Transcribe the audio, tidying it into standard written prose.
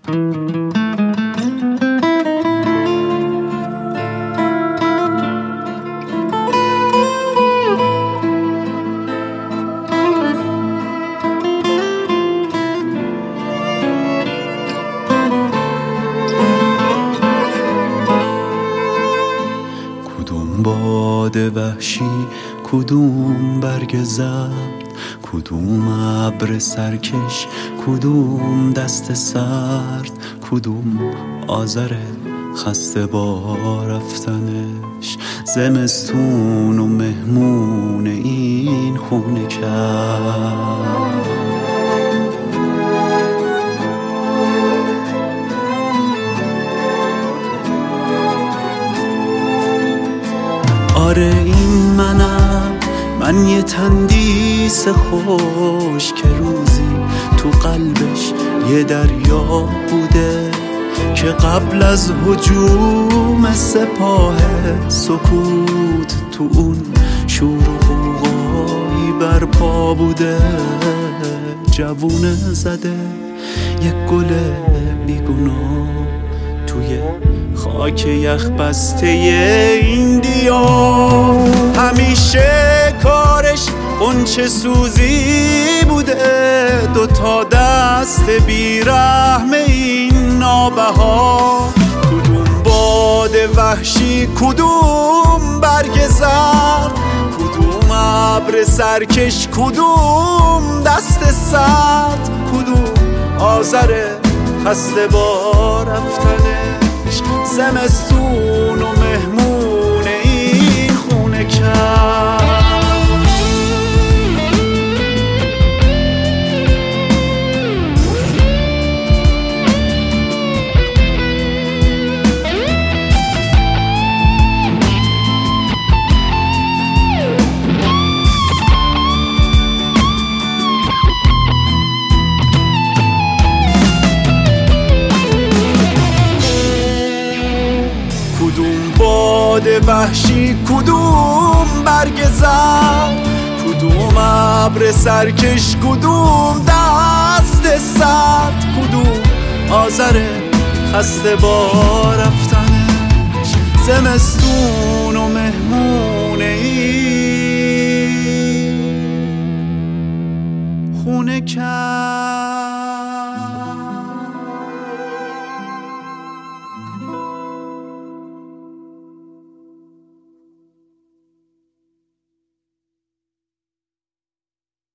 کدوم باد وحشی، کدوم برگ زرد، کدوم ابر سرکش، کدوم دست سرد، کدوم آذر خسته با رفتنش، زمستون و مهمون این خونه کرد. آره این من یه تندیس خوش که روزی تو قلبش یه دریا بوده، که قبل از هجوم سپاه سکوت تو اون شور و غوغایی برپا بوده. جوونه زده یک گل بیگناه توی خاک یخ بسته این دیار، همیشه کارش غنچه سوزی بوده، دوتا دست بیرحم این نابهار. کدوم باد وحشی، کدوم برگ زرد، کدوم ابر سرکش، کدوم دست سرد، کدوم آذر خسته با رفتنش، زمستون و مهمون این خونه کرد. کدوم باد وحشی، کدوم برگ زرد، کدوم ابر سرکش، کدوم دست سرد، کدوم آذر خسته با رفتنش، زمستون و مهمون این خونه کرد.